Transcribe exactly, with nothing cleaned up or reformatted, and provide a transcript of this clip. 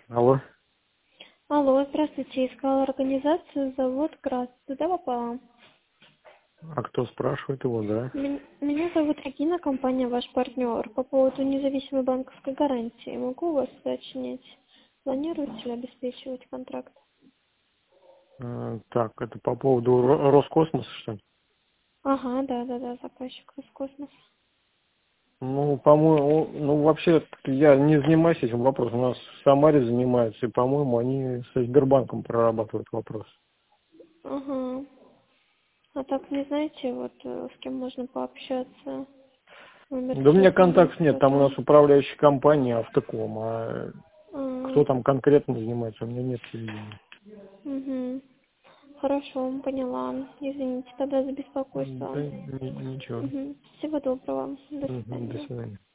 Алло. Алло, здравствуйте. Искала организацию «Завод Крас». Туда попала? А кто спрашивает его, да? М- Меня зовут Регина, компания «Ваш партнер». По поводу независимой банковской гарантии. Могу у вас уточнить? Планируете ли обеспечивать контракт? Э, Так, это по поводу Ро- Роскосмоса, что ли? Ага, да-да-да, заказчик Роскосмос. Ну, по-моему, ну, вообще, я не занимаюсь этим вопросом. У нас в Самаре занимаются, и, по-моему, они со Сбербанком прорабатывают вопрос. Ага. А так не знаете, вот э, с кем можно пообщаться? Номер Да у меня телефона контактов нет, там у кто-то? нас управляющая компания Автоком, а А, кто там конкретно занимается, у меня нет сведений. угу. Хорошо, поняла. Извините тогда за Да беспокойство. ни- ничего. Мгм. Всего доброго. До Мгм, до свидания. свидания.